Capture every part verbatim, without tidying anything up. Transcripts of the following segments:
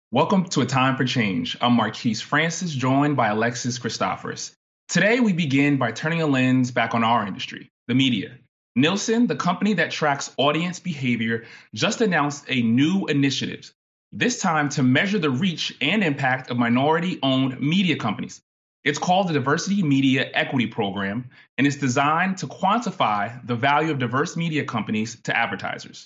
Welcome to A Time for Change. I'm Marquise Francis, joined by Alexis Christoforous. Today, we begin by turning a lens back on our industry, the media. Nielsen, the company that tracks audience behavior, just announced a new initiative, this time to measure the reach and impact of minority-owned media companies. It's called the Diversity Media Equity Program, and it's designed to quantify the value of diverse media companies to advertisers.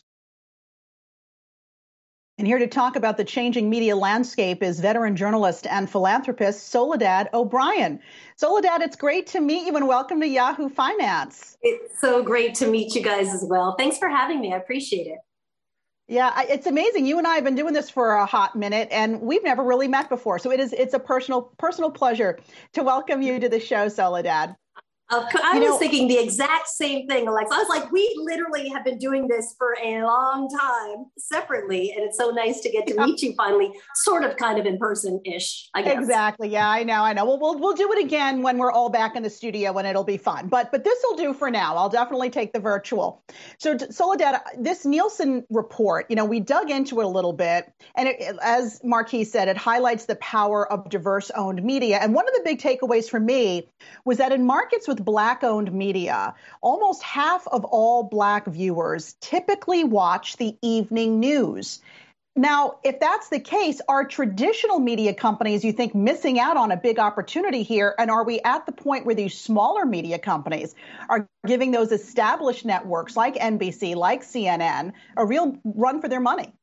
And here to talk about the changing media landscape is veteran journalist and philanthropist Soledad O'Brien. Soledad, it's great to meet you and welcome to Yahoo Finance. It's so great to meet you guys as well. Thanks for having me. I appreciate it. Yeah, it's amazing. You and I have been doing this for a hot minute, and we've never really met before. So it is it's a personal personal pleasure to welcome you to the show, Soledad. Uh, I you was know, thinking the exact same thing, Alexa. I was like, we literally have been doing this for a long time separately. And it's so nice to get to meet you finally, sort of kind of in person-ish, I guess. Exactly. Yeah, I know. I know. Well, we'll, we'll do it again when we're all back in the studio and it'll be fun. But but this will do for now. I'll definitely take the virtual. So Soledad, this Nielsen report, you know, we dug into it a little bit. And it, as Marquis said, it highlights the power of diverse-owned media. And one of the big takeaways for me was that in markets with Black-owned media, almost half of all Black viewers typically watch the evening news. Now, if that's the case, are traditional media companies, you think, missing out on a big opportunity here? And are we at the point where these smaller media companies are giving those established networks like N B C, like C N N, a real run for their money?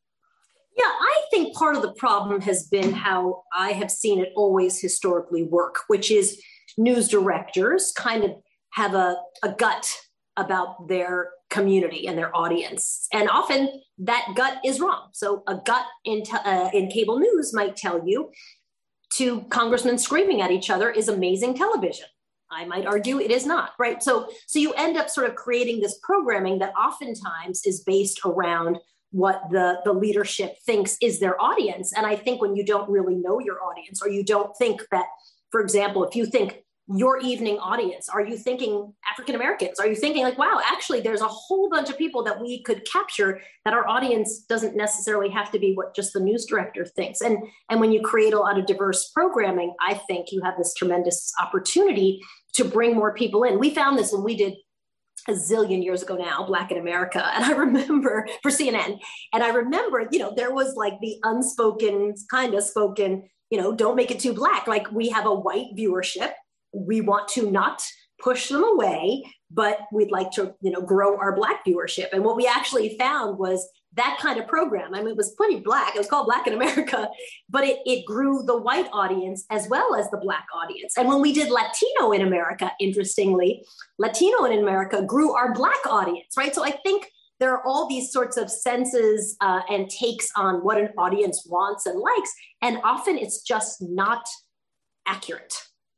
Yeah, I think part of the problem has been how I have seen it always historically work, which is news directors kind of have a, a gut about their community and their audience. And often that gut is wrong. So a gut in, te- uh, in cable news might tell you two congressmen screaming at each other is amazing television. I might argue it is not, right? So, so you end up sort of creating this programming that oftentimes is based around what the, the leadership thinks is their audience. And I think when you don't really know your audience, or you don't think that, for example, if you think your evening audience, are you thinking African Americans? Are you thinking like, wow, actually, there's a whole bunch of people that we could capture, that our audience doesn't necessarily have to be what just the news director thinks. And, and when you create a lot of diverse programming, I think you have this tremendous opportunity to bring more people in. We found this when we did a zillion years ago now, Black in America. And I remember for C N N, and I remember, you know, there was like the unspoken, kind of spoken, you know, don't make it too Black. Like, we have a white viewership. We want to not push them away, but we'd like to, you know, grow our Black viewership. And what we actually found was that kind of program. I mean, it was plenty Black. It was called Black in America, but it, it grew the white audience as well as the Black audience. And when we did Latino in America, interestingly, Latino in America grew our Black audience, right? So I think there are all these sorts of senses uh, and takes on what an audience wants and likes. And often it's just not accurate.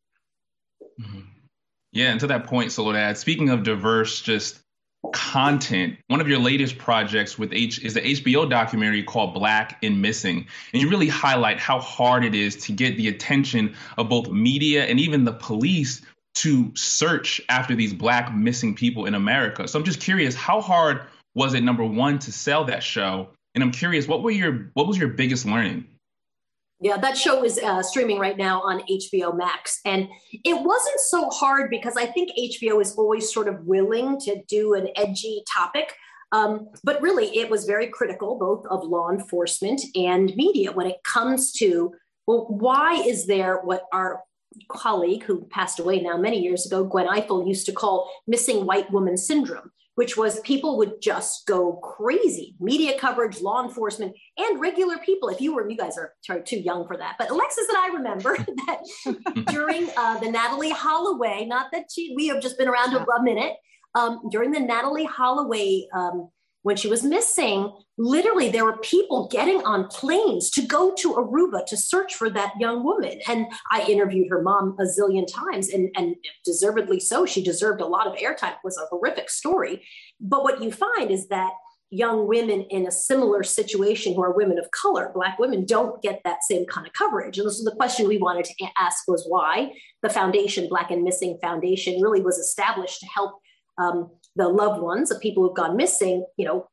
Mm-hmm. Yeah, and to that point, Soledad, speaking of diverse just content, one of your latest projects with H is the H B O documentary called Black and Missing. And you really highlight how hard it is to get the attention of both media and even the police to search after these Black missing people in America. So I'm just curious, how hard was it, number one, to sell that show? And I'm curious, what were your what was your biggest learning? Yeah, that show is uh, streaming right now on H B O Max. And it wasn't so hard because I think H B O is always sort of willing to do an edgy topic. Um, but really, it was very critical, both of law enforcement and media, when it comes to, well, why is there what our colleague who passed away now many years ago, Gwen Ifill, used to call missing white woman syndrome, which was people would just go crazy. Media coverage, law enforcement, and regular people. If you were, you guys are too young for that, but Alexis and I remember that during uh, the Natalee Holloway, not that she, we have just been around a, a minute, um, during the Natalee Holloway, um, when she was missing, literally there were people getting on planes to go to Aruba to search for that young woman. And I interviewed her mom a zillion times, and, and deservedly so. She deserved a lot of airtime. It was a horrific story. But what you find is that young women in a similar situation who are women of color, Black women, don't get that same kind of coverage. And this is the question we wanted to ask, was why the foundation, Black and Missing Foundation, really was established to help um, the loved ones of people who've gone missing, you know,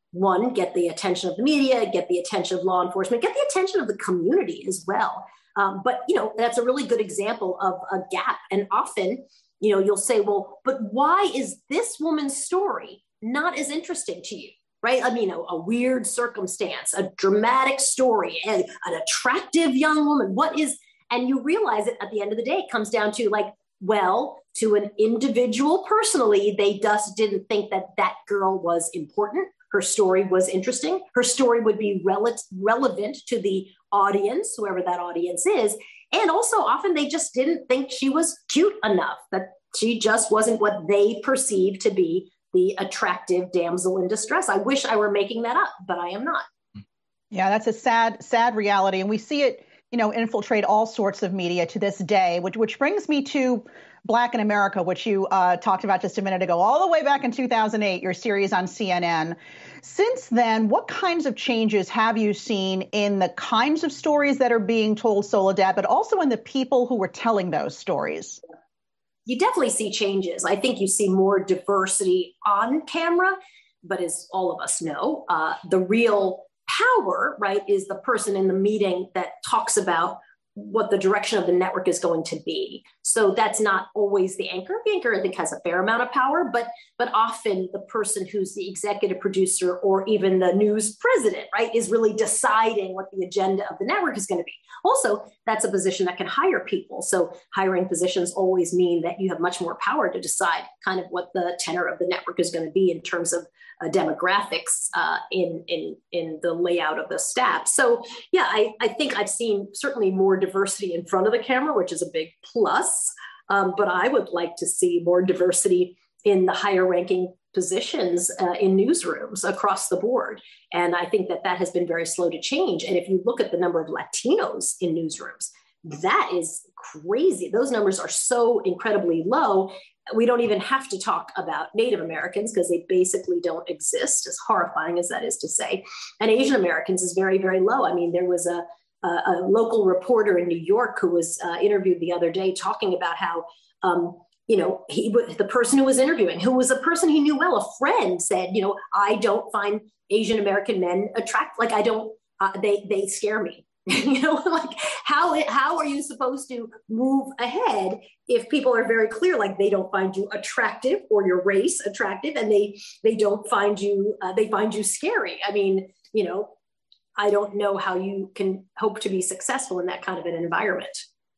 one, get the attention of the media, get the attention of law enforcement, get the attention of the community as well. Um, but, you know, that's a really good example of a gap. And often, you know, you'll say, well, but why is this woman's story not as interesting to you? Right? I mean, a, a weird circumstance, a dramatic story, and an attractive young woman. What is, and you realize it at the end of the day, it comes down to like, well, to an individual personally, they just didn't think that that girl was important. Her story was interesting. Her story would be rel- relevant to the audience, whoever that audience is. And also often they just didn't think she was cute enough, that she just wasn't what they perceived to be the attractive damsel in distress. I wish I were making that up, but I am not. Yeah, that's a sad, sad reality. And we see it, you know, infiltrate all sorts of media to this day, which which brings me to Black in America, which you uh, talked about just a minute ago, all the way back in two thousand eight, your series on C N N. Since then, what kinds of changes have you seen in the kinds of stories that are being told, Soledad, but also in the people who were telling those stories? You definitely see changes. I think you see more diversity on camera, but as all of us know, uh, the real power, right, is the person in the meeting that talks about what the direction of the network is going to be. So that's not always the anchor. The anchor, I think, has a fair amount of power, but but often the person who's the executive producer or even the news president, right, is really deciding what the agenda of the network is going to be. Also, that's a position that can hire people. So hiring positions always mean that you have much more power to decide kind of what the tenor of the network is going to be in terms of uh, demographics uh, in, in, in the layout of the staff. So yeah, I, I think I've seen certainly more diversity in front of the camera, which is a big plus. Um, but I would like to see more diversity in the higher ranking positions uh, in newsrooms across the board. And I think that that has been very slow to change. And if you look at the number of Latinos in newsrooms, that is crazy. Those numbers are so incredibly low. We don't even have to talk about Native Americans because they basically don't exist, as horrifying as that is to say. And Asian Americans is very, very low. I mean, there was a, a, a local reporter in New York who was uh, interviewed the other day talking about how, um, you know, he, the person who was interviewing, who was a person he knew well, a friend, said, you know, I don't find Asian American men attractive. Like, I don't, uh, they, they scare me. You know, like how, how are you supposed to move ahead if people are very clear, like they don't find you attractive or your race attractive, and they, they don't find you, uh, they find you scary. I mean, you know, I don't know how you can hope to be successful in that kind of an environment.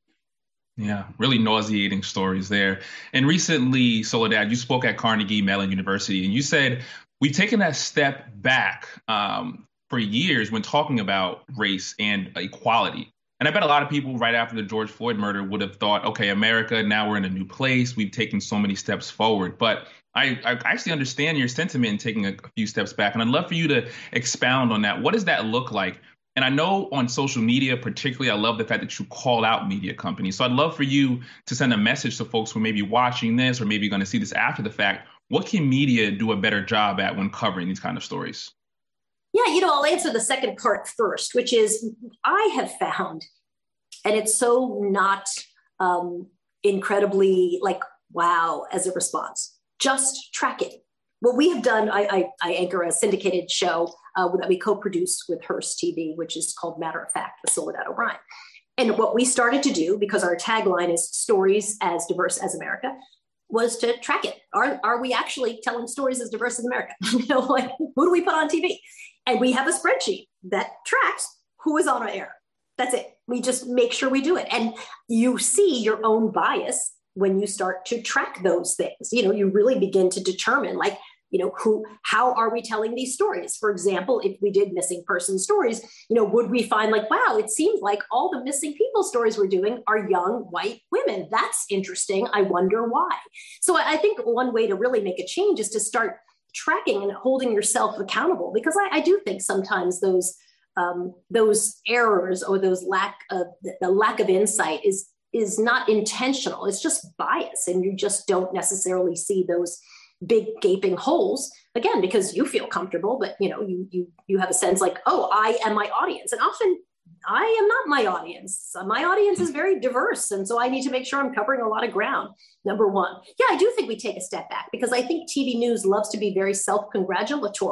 Yeah, really nauseating stories there. And recently, Soledad, you spoke at Carnegie Mellon University, and you said, we've taken that step back um, for years when talking about race and equality. And I bet a lot of people right after the George Floyd murder would have thought, okay, America, now we're in a new place. We've taken so many steps forward. But I, I actually understand your sentiment in taking a, a few steps back. And I'd love for you to expound on that. What does that look like? And I know on social media, particularly, I love the fact that you call out media companies. So I'd love for you to send a message to folks who may be watching this or maybe going to see this after the fact. What can media do a better job at when covering these kind of stories? Yeah, you know, I'll answer the second part first, which is I have found, and it's so not um, incredibly like, wow, as a response, just track it. What we have done, I, I, I anchor a syndicated show uh, that we co-produce with Hearst T V, which is called Matter of Fact with Soledad O'Brien. And what we started to do, because our tagline is stories as diverse as America, was to track it. Are, are we actually telling stories as diverse as America? You know, like, who do we put on T V? And we have a spreadsheet that tracks who is on our air. That's it. We just make sure we do it. And you see your own bias when you start to track those things. You know, you really begin to determine, like, you know, who, how are we telling these stories? For example, if we did missing person stories, you know, would we find like, wow, it seems like all the missing people stories we're doing are young white women. That's interesting. I wonder why. So I think one way to really make a change is to start tracking and holding yourself accountable, because I, I do think sometimes those um, those errors or those lack of the lack of insight is is not intentional. It's just bias, and you just don't necessarily see those big gaping holes, again, because you feel comfortable, but you know, you you you have a sense like, oh, I am my audience. And often I am not my audience. My audience is very diverse. And so I need to make sure I'm covering a lot of ground. Number one. Yeah, I do think we take a step back because I think T V news loves to be very self-congratulatory.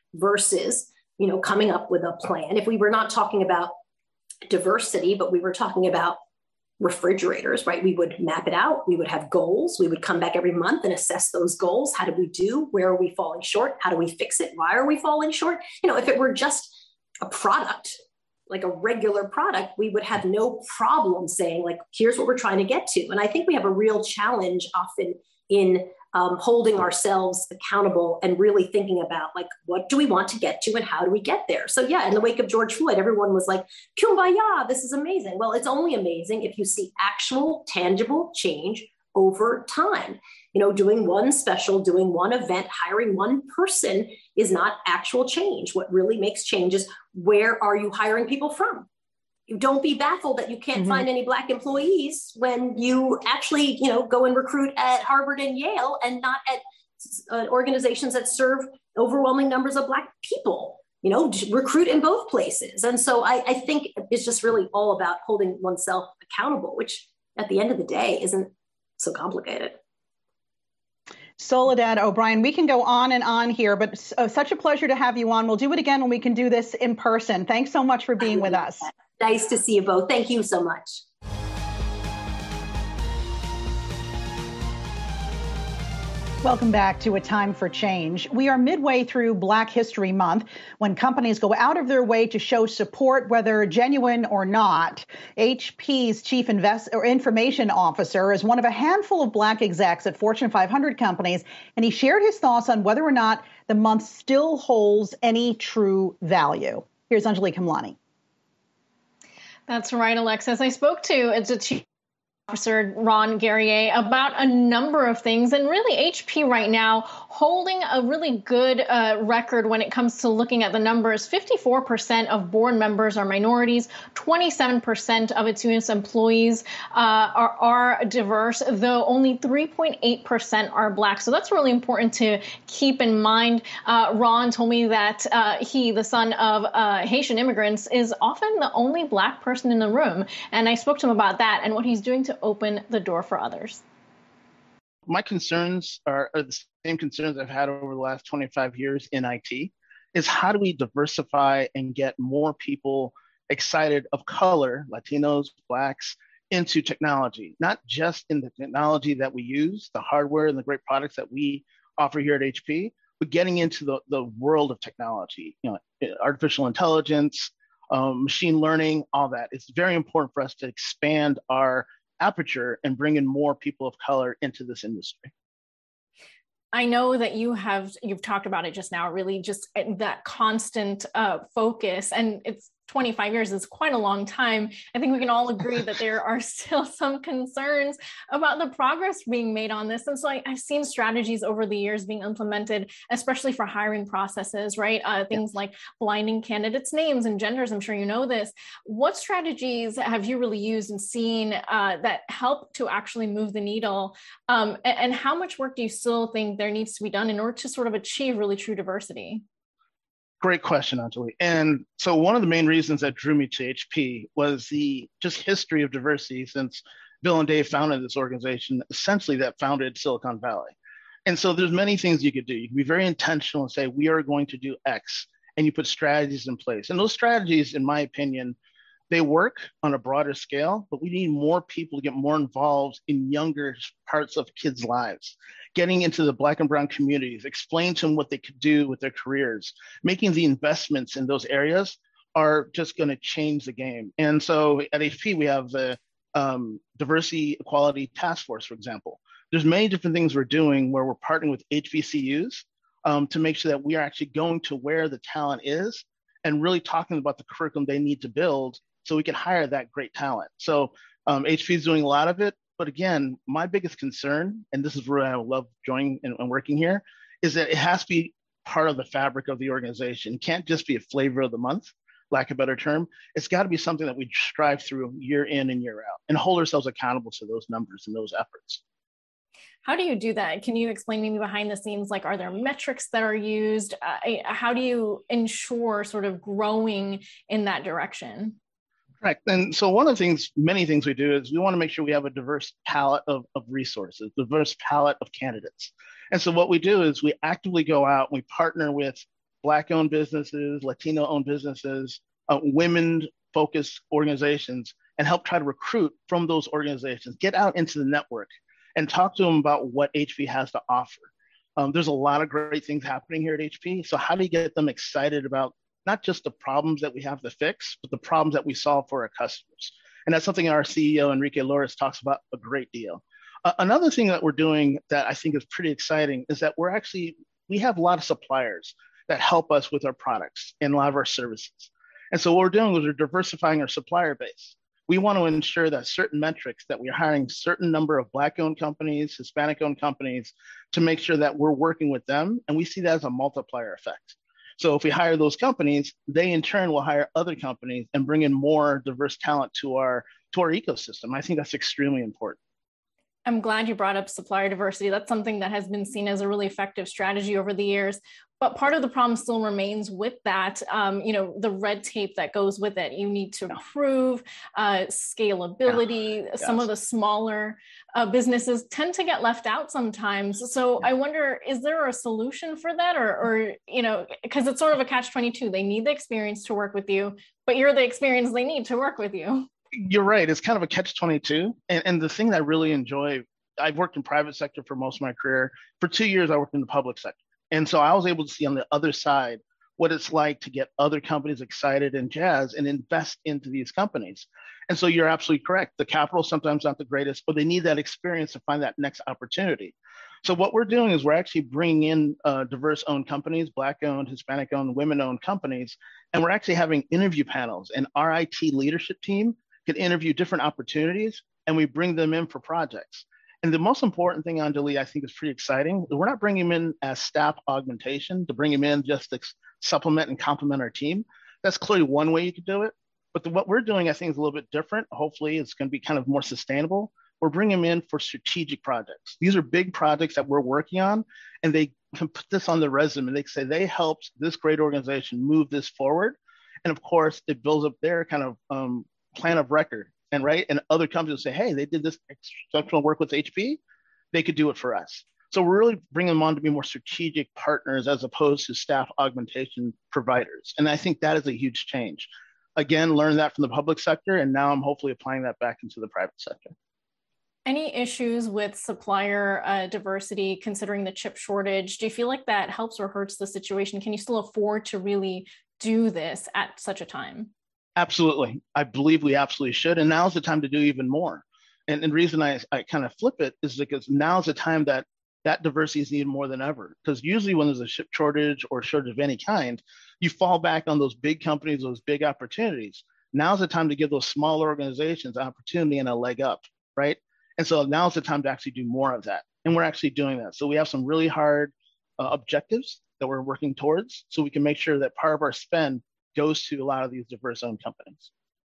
versus, you know, coming up with a plan. If we were not talking about diversity, but we were talking about refrigerators, right? We would map it out. We would have goals. We would come back every month and assess those goals. How did we do? Where are we falling short? How do we fix it? Why are we falling short? You know, if it were just a product, like a regular product, we would have no problem saying, like, here's what we're trying to get to. And I think we have a real challenge often in um, holding ourselves accountable and really thinking about, like, what do we want to get to and how do we get there? So yeah, in the wake of George Floyd, everyone was like, kumbaya, this is amazing. Well, it's only amazing if you see actual tangible change over time. You know, doing one special, doing one event, hiring one person is not actual change. What really makes change is, where are you hiring people from? You don't be baffled that you can't mm-hmm. find any Black employees when you actually, you know, go and recruit at Harvard and Yale and not at uh, organizations that serve overwhelming numbers of Black people. You know, recruit in both places. And so I, I think it's just really all about holding oneself accountable, which at the end of the day isn't so complicated. Soledad O'Brien, we can go on and on here, but uh, such a pleasure to have you on. We'll do it again when we can do this in person. Thanks so much for being with us. Nice to see you both. Thank you so much. Welcome back to A Time for Change. We are midway through Black History Month, when companies go out of their way to show support, whether genuine or not. H P's chief invest or information officer is one of a handful of Black execs at Fortune five hundred companies, and he shared his thoughts on whether or not the month still holds any true value. Here's Anjali Kamlani. That's right, Alexis. I spoke to it's a chief Officer Ron Guerrier about a number of things, and really H P right now holding a really good uh, record when it comes to looking at the numbers. fifty-four percent of board members are minorities, twenty-seven percent of its U S employees uh, are, are diverse, though only three point eight percent are Black. So that's really important to keep in mind. Uh, Ron told me that uh, he, the son of uh, Haitian immigrants, is often the only Black person in the room. And I spoke to him about that and what he's doing to open the door for others. My concerns are, are the same concerns I've had over the last twenty-five years in I T, is how do we diversify and get more people excited of color, Latinos, Blacks, into technology, not just in the technology that we use, the hardware and the great products that we offer here at H P, but getting into the, the world of technology, you know, artificial intelligence, um, machine learning, all that. It's very important for us to expand our aperture and bring in more people of color into this industry. I know that you have, you've talked about it just now, really just that constant uh, focus, and it's twenty-five years is quite a long time. I think we can all agree that there are still some concerns about the progress being made on this. And so I, I've seen strategies over the years being implemented, especially for hiring processes, right? Uh, things yeah. like blinding candidates' names and genders. I'm sure you know this. What strategies have you really used and seen uh, that help to actually move the needle? Um, and, and how much work do you still think there needs to be done in order to sort of achieve really true diversity? Great question, Anjali. And so one of the main reasons that drew me to H P was the just history of diversity since Bill and Dave founded this organization, essentially that founded Silicon Valley. And so there's many things you could do. You can be very intentional and say, we are going to do X, and you put strategies in place. And those strategies, in my opinion, they work on a broader scale, but we need more people to get more involved in younger parts of kids' lives, getting into the Black and brown communities, explain to them what they could do with their careers, making the investments in those areas are just going to change the game. And so at H P, we have the um, Diversity Equality Task Force, for example. There's many different things we're doing where we're partnering with H B C Us um, to make sure that we are actually going to where the talent is and really talking about the curriculum they need to build so we can hire that great talent. So um, H P is doing a lot of it. But again, my biggest concern, and this is where I love joining and, and working here, is that it has to be part of the fabric of the organization. It can't just be a flavor of the month, lack of a better term. It's got to be something that we strive through year in and year out and hold ourselves accountable to those numbers and those efforts. How do you do that? Can you explain maybe behind the scenes, like, are there metrics that are used? Uh, how do you ensure sort of growing in that direction? Correct. And so one of the things, many things we do is we want to make sure we have a diverse palette of, of resources, diverse palette of candidates. And so what we do is we actively go out, we partner with Black-owned businesses, Latino-owned businesses, uh, women-focused organizations, and help try to recruit from those organizations, get out into the network and talk to them about what H P has to offer. Um, there's a lot of great things happening here at H P. So how do you get them excited about not just the problems that we have to fix, but the problems that we solve for our customers? And that's something our C E O, Enrique Lores, talks about a great deal. Uh, another thing that we're doing that I think is pretty exciting is that we're actually, we have a lot of suppliers that help us with our products and a lot of our services. And so what we're doing is we're diversifying our supplier base. We want to ensure that certain metrics, that we're hiring certain number of Black-owned companies, Hispanic-owned companies, to make sure that we're working with them. And we see that as a multiplier effect. So if we hire those companies, they in turn will hire other companies and bring in more diverse talent to our, to our ecosystem. I think that's extremely important. I'm glad you brought up supplier diversity. That's something that has been seen as a really effective strategy over the years. But part of the problem still remains with that, um, you know, the red tape that goes with it. You need to prove uh, scalability. Yeah. Some yes. of the smaller uh, businesses tend to get left out sometimes. So yeah. I wonder, is there a solution for that? Or, or you know, because it's sort of a catch twenty-two. They need the experience to work with you, but you're the experience they need to work with you. You're right. It's kind of a catch twenty-two. And, and the thing that I really enjoy, I've worked in private sector for most of my career. For two years, I worked in the public sector. And so I was able to see on the other side what it's like to get other companies excited and jazz and invest into these companies. And so you're absolutely correct. The capital is sometimes not the greatest, but they need that experience to find that next opportunity. So what we're doing is we're actually bringing in uh, diverse-owned companies, Black-owned, Hispanic-owned, women-owned companies, and we're actually having interview panels. And our I T leadership team can interview different opportunities, and we bring them in for projects. And the most important thing, Anjali, I think is pretty exciting. We're not bringing them in as staff augmentation to bring them in just to supplement and complement our team. That's clearly one way you could do it. But the, what we're doing, I think, is a little bit different. Hopefully, it's going to be kind of more sustainable. We're bringing them in for strategic projects. These are big projects that we're working on, and they can put this on their resume. They can say they helped this great organization move this forward. And of course, it builds up their kind of um, plan of record. And right, and other companies say, hey, they did this exceptional work with H P, they could do it for us. So we're really bringing them on to be more strategic partners as opposed to staff augmentation providers. And I think that is a huge change. Again, learned that from the public sector, and now I'm hopefully applying that back into the private sector. Any issues with supplier uh, diversity, considering the chip shortage? Do you feel like that helps or hurts the situation? Can you still afford to really do this at such a time? Absolutely. I believe we absolutely should. And now's the time to do even more. And the reason I, I kind of flip it is because now's the time that that diversity is needed more than ever. Because usually when there's a chip shortage or shortage of any kind, you fall back on those big companies, those big opportunities. Now's the time to give those small organizations an opportunity and a leg up, right? And so now's the time to actually do more of that. And we're actually doing that. So we have some really hard uh, objectives that we're working towards so we can make sure that part of our spend goes to a lot of these diverse owned companies.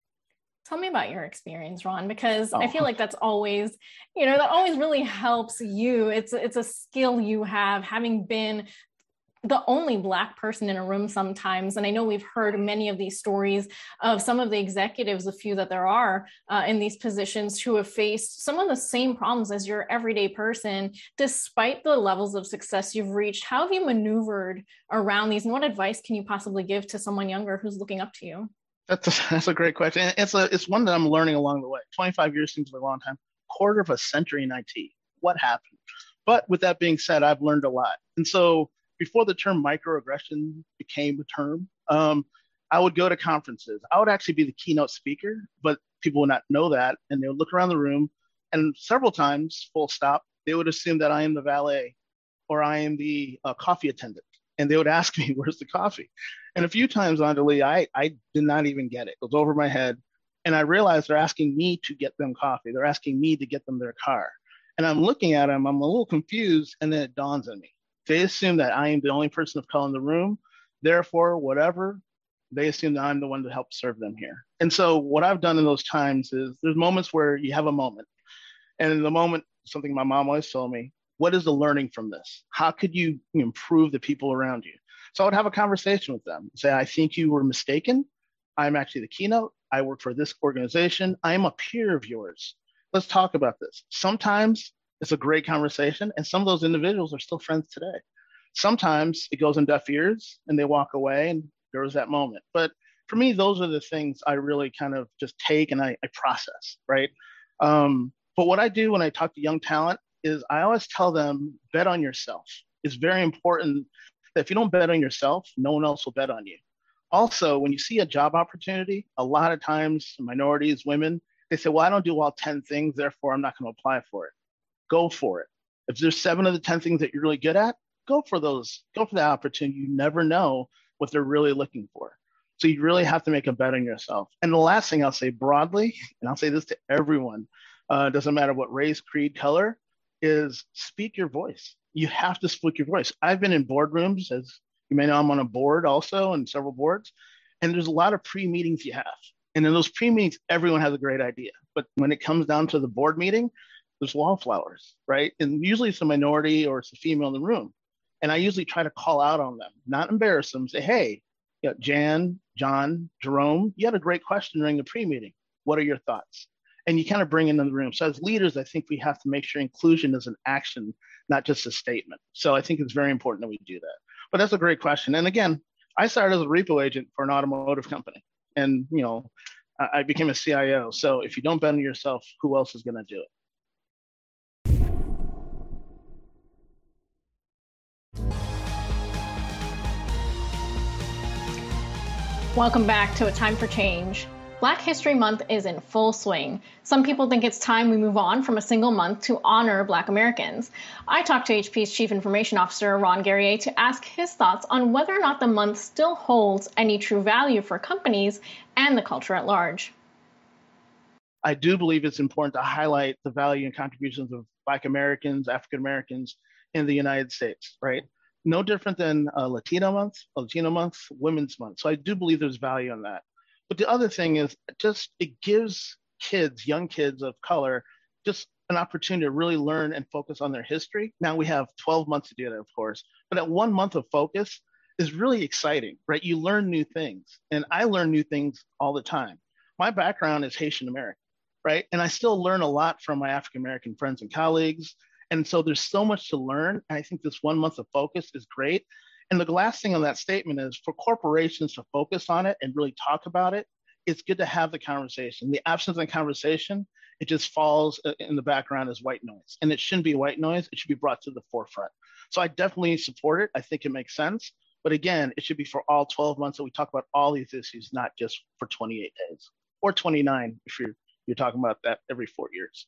Tell me about your experience, Ron, because oh. I feel like that's always, you know, that always really helps you. It's, it's a skill you have, having been the only Black person in a room sometimes. And I know we've heard many of these stories of some of the executives, a few that there are uh, in these positions, who have faced some of the same problems as your everyday person, despite the levels of success you've reached. How have you maneuvered around these? And what advice can you possibly give to someone younger who's looking up to you? That's a, that's a great question. It's a it's one that I'm learning along the way. twenty-five years seems like a long time. Quarter of a century in I T. What happened? But with that being said, I've learned a lot. And so before the term microaggression became a term, um, I would go to conferences. I would actually be the keynote speaker, but people would not know that. And they would look around the room, and several times, full stop, they would assume that I am the valet or I am the uh, coffee attendant. And they would ask me, where's the coffee? And a few times, Anjali, I, I did not even get it. It was over my head. And I realized they're asking me to get them coffee. They're asking me to get them their car. And I'm looking at them, I'm a little confused, and then it dawns on me. They assume that I am the only person of color in the room. Therefore, whatever, they assume that I'm the one to help serve them here. And so what I've done in those times is there's moments where you have a moment. And in the moment, something my mom always told me, what is the learning from this? How could you improve the people around you? So I would have a conversation with them, say, I think you were mistaken. I'm actually the keynote. I work for this organization. I am a peer of yours. Let's talk about this. Sometimes it's a great conversation, and some of those individuals are still friends today. Sometimes it goes in deaf ears and they walk away and there was that moment. But for me, those are the things I really kind of just take and I, I process, right? Um, but what I do when I talk to young talent is I always tell them, bet on yourself. It's very important that if you don't bet on yourself, no one else will bet on you. Also, when you see a job opportunity, a lot of times minorities, women, they say, well, I don't do all ten things, therefore I'm not going to apply for it. Go for it. If there's seven of the ten things that you're really good at, go for those. Go for that opportunity. You never know what they're really looking for. So you really have to make a bet on yourself. And the last thing I'll say broadly, and I'll say this to everyone, uh, doesn't matter what race, creed, color, is speak your voice. You have to speak your voice. I've been in boardrooms, as you may know, I'm on a board also and several boards, and there's a lot of pre-meetings you have. And in those pre-meetings, everyone has a great idea. But when it comes down to the board meeting, there's wallflowers, right? And usually it's a minority or it's a female in the room. And I usually try to call out on them, not embarrass them, say, hey, you know, Jan, John, Jerome, you had a great question during the pre-meeting. What are your thoughts? And you kind of bring into the room. So as leaders, I think we have to make sure inclusion is an action, not just a statement. So I think it's very important that we do that. But that's a great question. And again, I started as a repo agent for an automotive company. And, you know, I became a C I O. So if you don't bet on yourself, who else is going to do it? Welcome back to A Time for Change. Black History Month is in full swing. Some people think it's time we move on from a single month to honor Black Americans. I talked to H P's Chief Information Officer, Ron Guerrier, to ask his thoughts on whether or not the month still holds any true value for companies and the culture at large. I do believe it's important to highlight the value and contributions of Black Americans, African Americans in the United States, right? No different than a Latino month, a Latino month, Women's Month. So I do believe there's value in that. But the other thing is just it gives kids, young kids of color, just an opportunity to really learn and focus on their history. Now we have twelve months to do that, of course, but that one month of focus is really exciting, right? You learn new things, and I learn new things all the time. My background is Haitian American, right? And I still learn a lot from my African American friends and colleagues. And so there's so much to learn. And I think this one month of focus is great. And the last thing on that statement is for corporations to focus on it and really talk about it, it's good to have the conversation. The absence of conversation, it just falls in the background as white noise. And it shouldn't be white noise. It should be brought to the forefront. So I definitely support it. I think it makes sense. But again, it should be for all twelve months that we talk about all these issues, not just for twenty-eight days or twenty-nine if you're, you're talking about that every four years.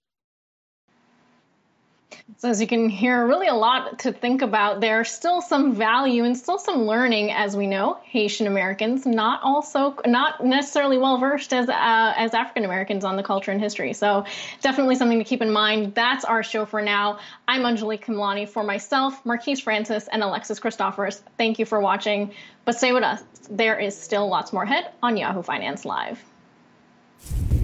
So as you can hear, really a lot to think about. There's still some value and still some learning, as we know. Haitian Americans not also not necessarily well versed as uh, as African Americans on the culture and history. So definitely something to keep in mind. That's our show for now. I'm Anjali Khemlani for myself, Marquise Francis, and Alexis Christophorus. Thank you for watching. But stay with us. There is still lots more ahead on Yahoo Finance Live.